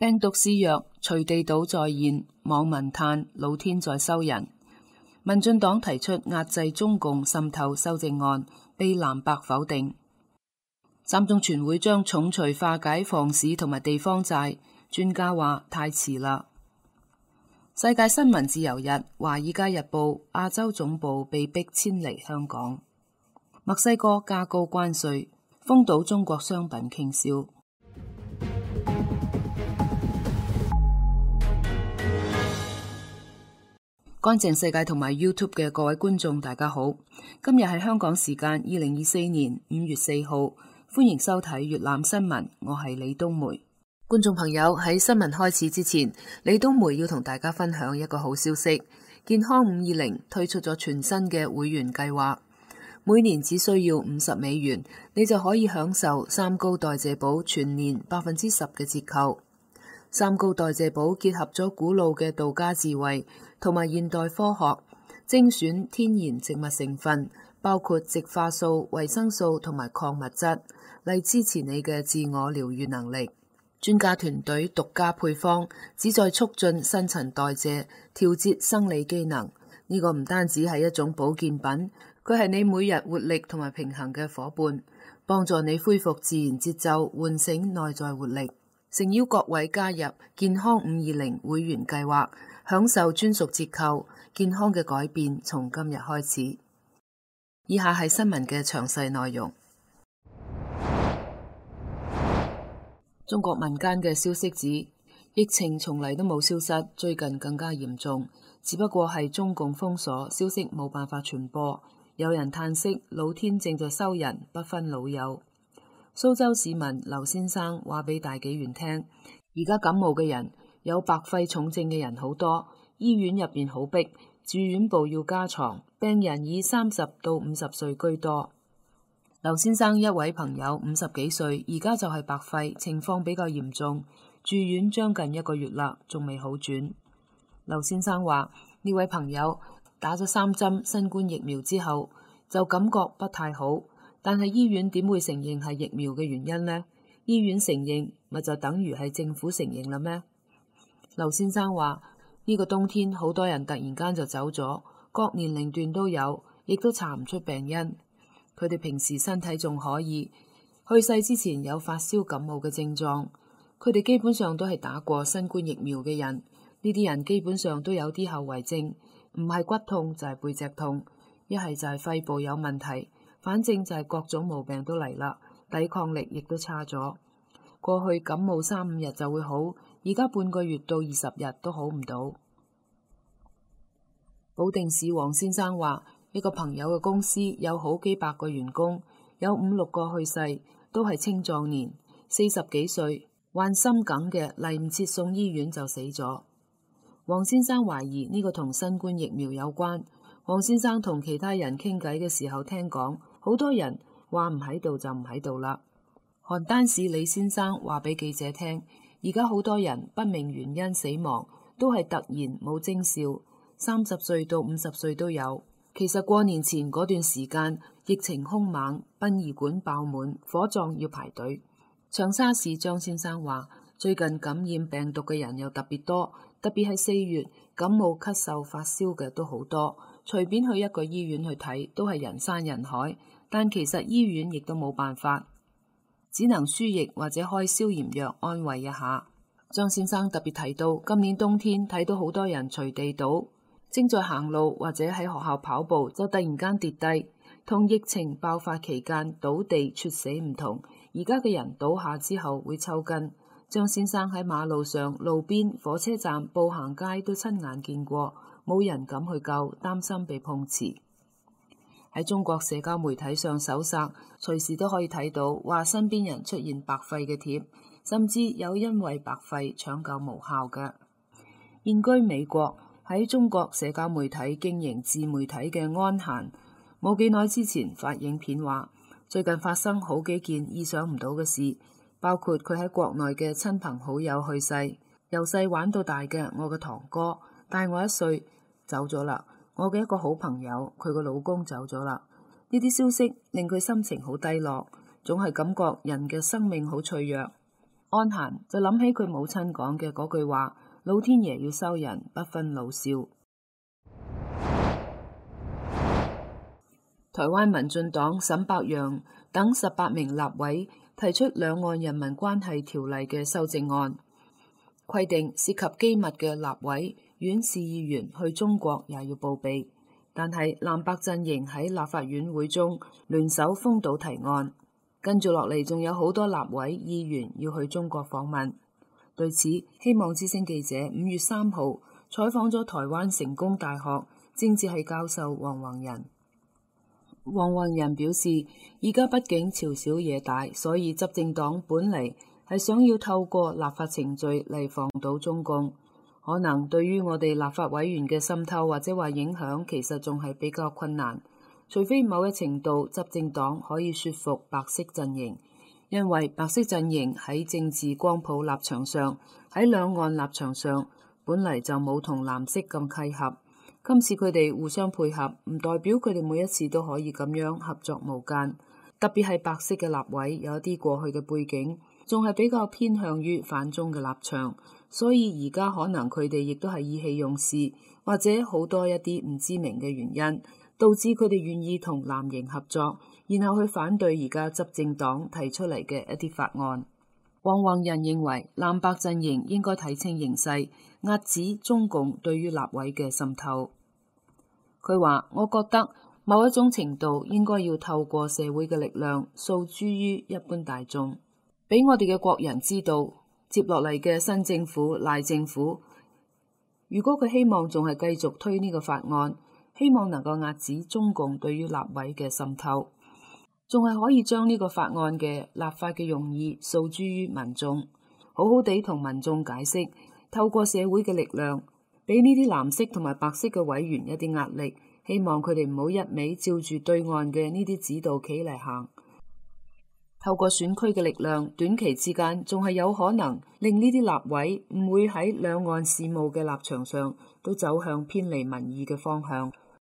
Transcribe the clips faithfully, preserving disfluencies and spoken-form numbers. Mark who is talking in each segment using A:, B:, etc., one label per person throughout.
A: 病毒肆虐，隨地島再現，網民嘆老天在收人。民進黨提出壓制中共滲透修正案，被藍白否定。三中全會將重錘化解房市同埋地方債，專家話太遲啦。世界新聞自由日，華爾街日報亞洲總部被逼遷離香港。墨西哥加高關稅，封堵中國商品傾銷。乾淨世界同埋 YouTube 嘅各位觀眾大家好，今日係香港時間二零二四年五月四號，歡迎收睇粵覽新聞，我係李冬梅。觀眾朋友，喺新聞開始之前，李冬梅要同大家分享一個好消息，健康五二零推出咗全新嘅會員計劃，每年只需要五十美元，你就可以享受三高代謝寶全年百分之十嘅折扣。三高代謝寶結合咗古老嘅道家智慧同埋現代科學，精選天然植物成分，包括植化素、維生素同埋礦物質，嚟支持你嘅自我療癒能力。專家團隊獨家配方，旨在促進新陳代謝，調節生理機能。呢個唔單止係一種保健品，佢係你每日活力同埋平衡嘅夥伴，幫助你恢復自然節奏，喚醒內在活力。誠邀各位加入健康五二零會員計劃，享受專屬折扣。健康嘅改變從今日開始。以下係新聞嘅詳細內容。中國民間嘅消息指，疫情從嚟都冇消失，最近更加嚴重，只不過係中共封鎖，消息冇辦法傳播。有人嘆息，老天正在收人，不分老幼。蘇州市民劉先生話俾大紀元聽，而家感冒嘅人有白肺重症嘅人好多，醫院入邊好逼，住院部要加床，病人以三十到五十歲居多。劉先生一位朋友五十幾歲，而家就係白肺，情況比較嚴重，住院將近一個月啦，仲未好轉。劉先生話呢位朋友打咗三針新冠疫苗之後，就感覺不太好。但係醫院點會承認係疫苗嘅原因呢？醫院承認咪就等於係政府承認啦咩？劉先生話呢個冬天好多人突然間就走咗，各年齡段都有，亦都查唔出病因。佢哋平時身體仲可以，去世之前有發燒感冒嘅症狀。佢哋基本上都係打過新冠疫苗嘅人，呢啲人基本上都有啲後遺症，唔係骨痛就係背脊痛，一係就係肺部有問題。反正就係各種毛病都嚟啦，抵抗力亦都差咗。過去感冒三五日就會好，而家半個月到二十日都好唔到。保定市王先生話，一個朋友嘅公司有好幾百個員工，有五六個去世，都係青壯年，四十幾歲，患心梗嘅嚟唔切送醫院就死咗。王先生懷疑呢個同新冠疫苗有關。王先生同其他人傾偈嘅時候聽講，好多人話唔喺度就唔喺度啦。邯鄲市李先生話俾記者聽，而家好多人不明原因死亡，都係突然冇徵兆，三十歲到五十歲都有。其實過年前嗰段時間疫情兇猛，殯儀館爆滿，火葬要排隊。長沙市張先生話，最近感染病毒嘅人又特別多，特別係四月感冒咳嗽發燒嘅都好多。隨便去一個醫院去睇，都係人山人海，但其實醫院亦都冇辦法，只能輸液或者開消炎藥安慰一下。張先生特別提到，今年冬天睇到好多人隨地倒，正在行路或者喺學校跑步，就突然間跌低，同疫情爆發期間倒地猝死唔同。而家嘅人倒下之後會抽筋。張先生喺馬路上、路邊、火車站、步行街都親眼見過。冇人敢去救，擔心被碰瓷。喺中國社交媒體上搜索，隨時都可以睇到話身邊人出現白肺嘅帖，甚至有因為白肺搶救無效嘅。現居美國，喺中國社交媒體經營自媒體嘅安嫻，冇幾耐之前發影片話，最近發生好幾件意想唔到嘅事，包括佢喺國內嘅親朋好友去世，由細玩到大嘅我嘅堂哥大我一歲走咗啦，我嘅一個好朋友佢個老公走咗啦。呢啲消息令佢心情好低落，總係感覺人嘅生命好脆弱。 安涵就諗起佢母親講嘅嗰句話：老天爺要收人，不分老少。台灣民進黨沈伯洋等十八名立委提出兩岸人民關係條例嘅修正案，規定涉及機密嘅立委、院市議員去中國也要報備。但係藍白陣營喺立法院會中聯手封堵提案，跟住落嚟仲有好多立委議員要去中國訪問。對此，希望之聲記者五月三號採訪咗台灣成功大學政治系教授黃宏仁。黃宏仁表示，而家畢竟朝小野大，所以執政黨本嚟係想要透過立法程序嚟防堵中共。可能對於我哋立法委員嘅滲透或者話影響，其實仲係比較困難。除非某一程度執政黨可以說服白色陣營，因為白色陣營喺政治光譜立場上，喺兩岸立場上本嚟就冇同藍色咁契合。今次佢哋互相配合，唔代表佢哋每一次都可以咁樣合作無間。特別係白色嘅立委有一啲過去嘅背景，仲係比較偏向於反中嘅立場，所以而家可能佢哋亦都係意氣用事，或者好多一啲唔知名嘅原因，導致佢哋願意同藍營合作，然後去反對而家執政黨提出嚟嘅一啲法案。黃宏仁認為藍白陣營應該睇清形勢，遏止中共對於立委嘅滲透。佢話：我覺得某一種程度應該要透過社會嘅力量訴諸於一般大眾，俾我哋嘅國人知道，接落嚟嘅新政府賴政府，如果佢希望仲係繼續推呢個法案，希望能夠遏止中共對於立委嘅滲透，仲係可以將呢個法案嘅立法嘅用意訴諸於民眾，好好地同民眾解釋，透過社會嘅力量，俾呢啲藍色同埋白色嘅委員一啲壓力，希望佢哋唔好一味照住對岸嘅呢啲指導棋嚟行。透過選區嘅力量，短期之間仲係有可能令呢啲立委唔會喺兩岸事務嘅立場上都走向偏離民意嘅方向。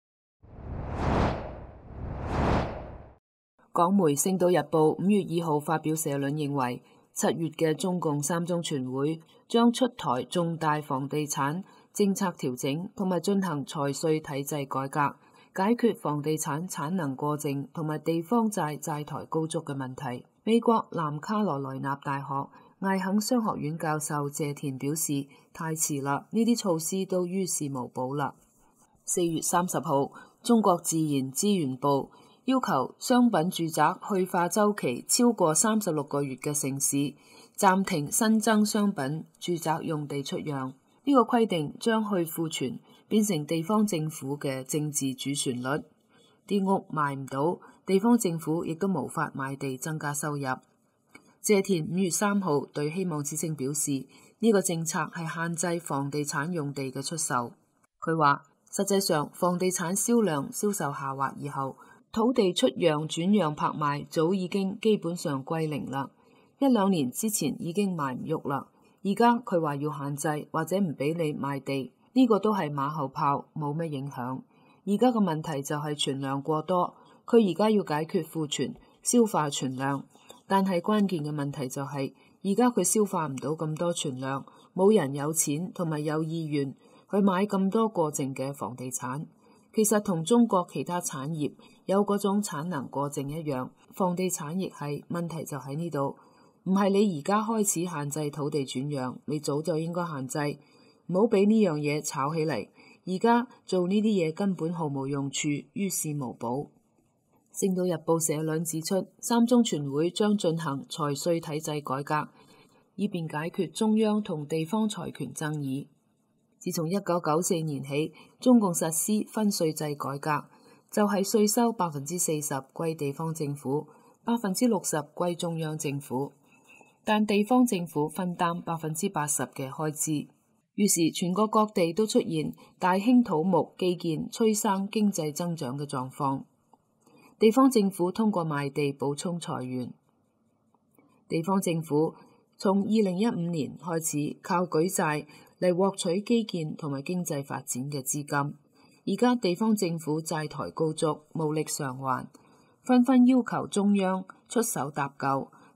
A: 港媒《星島日報》五月二號發表社論，認為七月嘅中共三中全會將出台重大房地產政策調整，同埋進行財稅體制改革，解決房地產產能過剩同埋地方債債台高築嘅問題。美國南卡羅來納大學艾肯商學院教授謝田表示：太遲啦，呢啲措施都於事無補啦。四月三十號，中國自然資源部要求商品住宅去化周期超過三十六個月嘅城市暫停新增商品住宅用地出讓。呢個規定將去庫存變成地方政府嘅政治主旋律，啲屋賣唔到，地方政府亦都無法賣地增加收入。謝田五月三號對希望之聲表示，呢個政策係限制房地產用地嘅出售。佢話：實際上房地產銷量銷售下滑以後，土地出讓轉讓拍賣早已經基本上歸零啦，一兩年之前已經賣唔喐啦。而家佢話要限制或者唔俾你賣地，呢個都係馬後炮，冇咩影響。而家個問題就係存量過多，佢而家要解決庫存，消化存量。但係關鍵嘅問題就係，而家佢消化唔到咁多存量，冇人有錢同埋有意願去買咁多過剩嘅房地產。其實同中國其他產業有嗰種產能過剩一樣，房地產亦係，問題就喺呢度，唔係你而家開始限制土地轉讓，你早就應該限制，唔好俾呢樣嘢炒起嚟。而家做呢啲嘢根本毫無用處，於事無補。星島日報社論指出，三中全會將進行財稅體制改革，以便解決中央同地方財權爭議。自從一九九四年起，中共實施分稅制改革，就係稅收百分之四十歸地方政府，百分之六十歸中央政府，但地方政府分擔百分之八十嘅開支。於是全國各地都出現大興土木基建催生經濟增長嘅狀況。地方政府通過賣地補充財源。地方政府從二零一五年開始靠舉債嚟獲取基建同埋經濟發展嘅資金，而家地方政府債台高築，無力償還，紛紛要求中央出手搭救，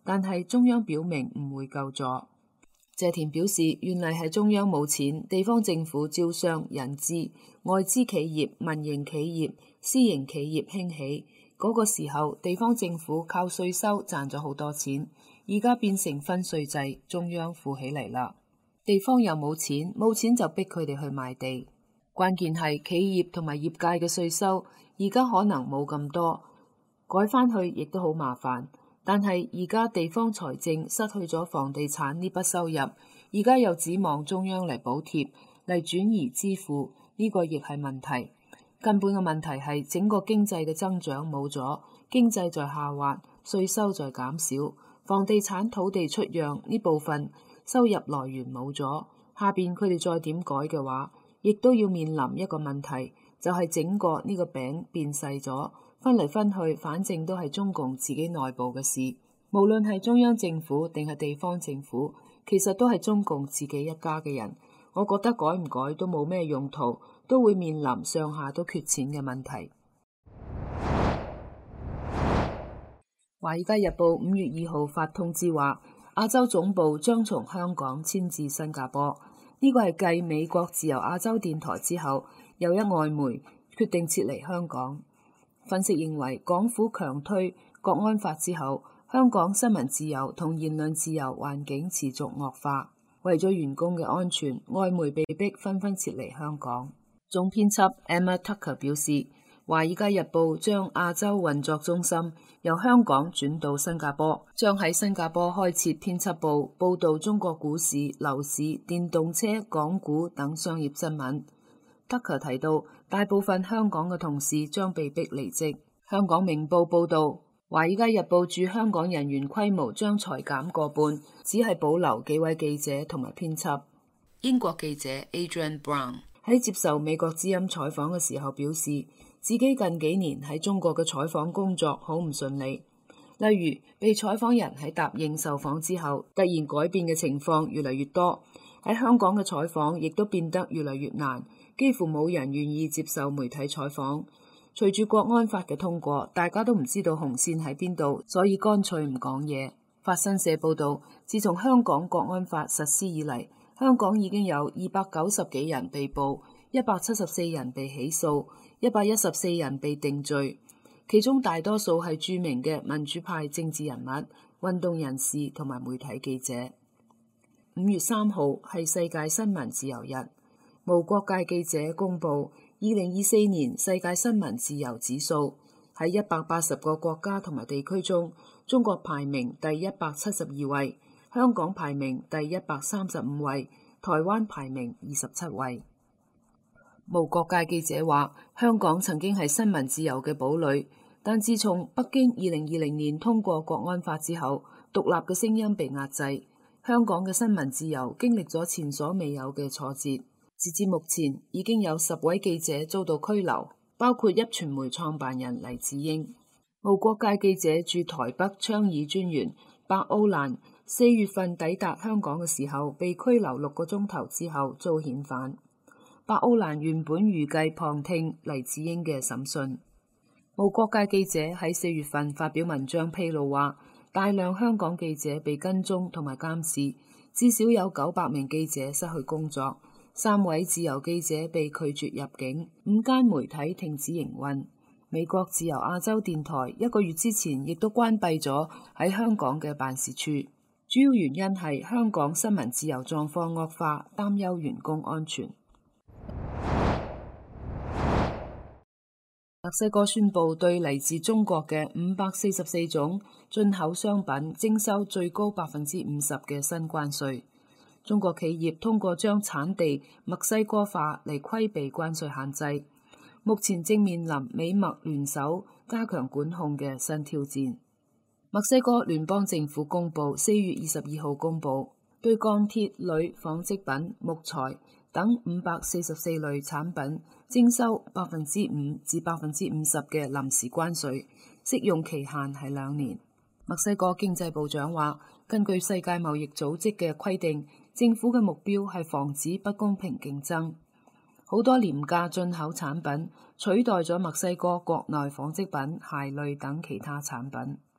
A: 但係中央表明唔會救助。謝田表示，原嚟係中央冇錢，地方政府招商引資，外資企業、民營企業、私營企業興起，嗰、那個時候地方政府靠稅收賺咗好多錢，而家變成分稅制，中央富起嚟啦。地方又冇錢，冇錢就逼佢哋去賣地。關鍵係企業同埋業界嘅稅收，而家可能冇咁多，改返去亦都好麻煩。但係而家地方財政失去咗房地產呢筆收入，而家又指望中央嚟補貼嚟轉移支付，呢、這個亦係問題。根本嘅問題係整個經濟嘅增長冇咗，經濟在下滑，稅收在減少，房地產土地出讓呢部分收入來源冇咗，下邊佢哋再點改嘅話，亦都要面臨一個問題，就係、是、整個呢個餅變細咗。分嚟分去，反正都係中共自己內部嘅事。無論係中央政府定係地方政府，其實都係中共自己一家嘅人。我覺得改唔改都冇咩用途，都會面臨上下都缺錢嘅問題。華爾街日報五月二號發通知話，亞洲總部將從香港遷至新加坡。呢、這個係繼美國自由亞洲電台之後，又一外媒決定撤離香港。分析認為，港府強推國安法之後，香港新聞自由同言論自由環境持續惡化。為咗員工嘅安全，外媒被逼紛紛撤離香港。總編輯 Emma Tucker 表示，《華爾街日報》將亞洲運作中心由香港轉到新加坡，將喺新加坡開設編輯部，報導中國股市、樓市、電動車、港股等商業新聞。Tucker 提到，大部分香港嘅同事將被逼離職。香港明報報導，《華爾街日報》駐香港人員規模將裁減過半，只係保留幾位記者同埋編輯。英國記者 Adrian Brown 喺接受美國之音採訪嘅時候表示，自己近幾年喺中國嘅採訪工作好唔順利，例如被採訪人喺答應受訪之後突然改變嘅情況越嚟越多。喺香港嘅採訪亦都變得越嚟越難。幾乎冇人願意接受媒體採訪。隨住國安法嘅通過，大家都唔知道紅線喺邊度，所以乾脆唔講嘢。法新社報導，自從香港國安法實施以嚟，香港已經有二百九十幾人被捕，一百七十四人被起訴，一百一十四人被定罪，其中大多數係著名嘅民主派政治人物、運動人士同埋媒體記者。五月三號係世界新聞自由日。無國界記者公佈二零二四年世界新聞自由指數，喺一百八十個國家同埋地區中，中國排名第一百七十二位，香港排名第一百三十五位，台灣排名二十七位。無國界記者話，香港曾經係新聞自由嘅堡壘，但自從北京二零二零年通過國安法之後，獨立嘅聲音被壓制，香港嘅新聞自由經歷咗前所未有嘅挫折。截至目前，已經有十位記者遭到拘留，包括壹傳媒創辦人黎智英。無國界記者駐台北倡議專員白奧蘭四月份抵達香港嘅時候，被拘留六個鐘頭之後遭遣返。白奧蘭原本預計旁聽黎智英嘅審訊。無國界記者喺四月份發表文章披露話，大量香港記者被跟蹤同埋監視，至少有九百名記者失去工作。三位自由記者被拒絕入境，五間媒體停止營運。美國自由亞洲電台一個月之前亦都關閉咗喺香港嘅辦事處，主要原因係香港新聞自由狀況惡化，擔憂員工安全。墨西哥宣布對嚟自中國嘅五百四十四種進口商品徵收最高百分之五十嘅新關稅。中國企業通過將產地墨西哥化嚟規避關稅限制，目前正面臨美墨聯手加強管控嘅新挑戰。墨西哥聯邦政府公布，四月二十二號公布對鋼鐵、鋁、紡織品、木材等五百四十四類產品徵收百分之五至百分之五十嘅臨時關稅，適用期限係兩年。墨西哥經濟部長話，根據世界貿易組織嘅規定，政府嘅目標係防止不公平競爭。好多廉價進口產品取代咗墨西哥國內紡織品、鞋類等其他產品。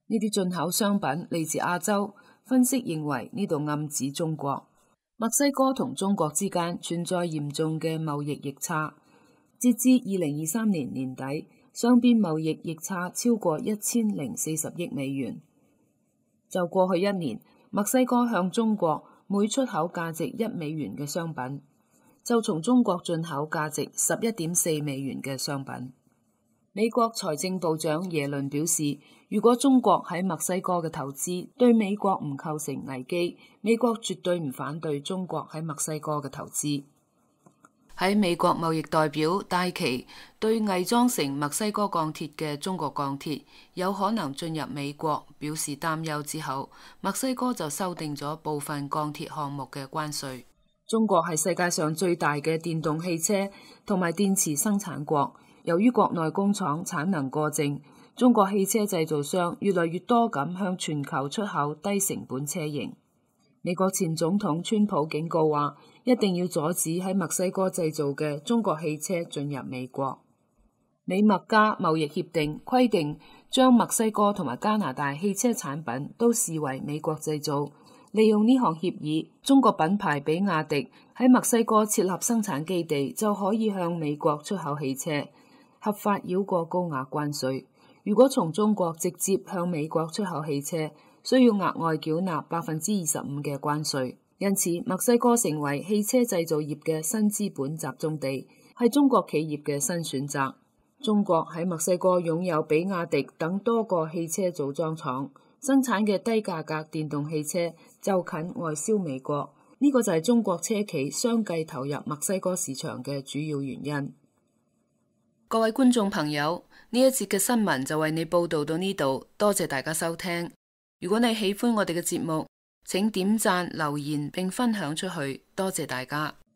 A: 呢啲進口商品嚟自亞洲，分析認為呢度暗指中國。墨西哥同中國之間存在嚴重嘅貿易逆差，截至二零二三年年底，雙邊貿易逆差超過一千零四十億美元。就過去一年，墨西哥向中國每出口價值一美元嘅商品，就從中國進口價值十一點四美元嘅商品。美國財政部長耶倫表示，如果中國喺墨西哥嘅投資對美國唔構成危機，美國絕對唔反對中國喺墨西哥嘅投資。喺美國貿易代表戴琪對偽裝成墨西哥鋼鐵嘅中國鋼鐵有可能進入美國表示擔憂之後，墨西哥就修訂咗部分鋼鐵項目嘅關稅。中國係世界上最大嘅電動汽車同埋電池生產國。由於國內工廠產能過剩，中國汽車製造商越來越多咁向全球出口低成本車型。美國前總統川普警告話，一定要阻止喺墨西哥製造嘅中國汽車進入美國。美墨加貿易協定規定，將墨西哥同埋加拿大汽車產品都視為美國製造。利用呢項協議，中國品牌比亞迪喺墨西哥設立生產基地，就可以向美國出口汽車，合法繞過高額關稅。如果從中國直接向美國出口汽車，需要額外繳納百分之二十五嘅關稅。因此，墨西哥成為汽車製造業嘅新資本集中地，係中國企業嘅新選擇。中國喺墨西哥擁有比亞迪等多個汽車組裝廠，生產嘅低價格電動汽車就近外銷美國。呢個就係中國車企相繼投入墨西哥市場嘅主要原因。各位觀眾朋友，呢一節嘅新聞就為你報道到呢度，多謝大家收聽。如果你喜歡我哋嘅節目，請點讚、留言並分享出去，多謝大家。